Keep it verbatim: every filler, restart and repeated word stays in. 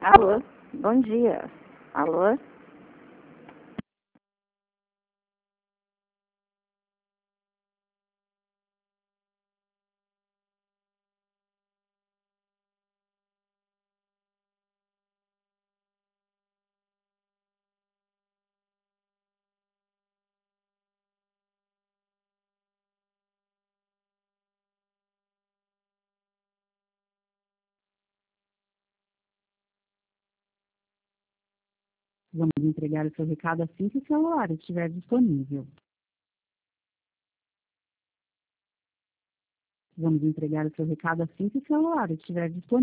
Alô, bom dia. Alô? Vamos entregar o seu recado assim que o celular estiver disponível. Vamos entregar o seu recado assim que o celular estiver disponível.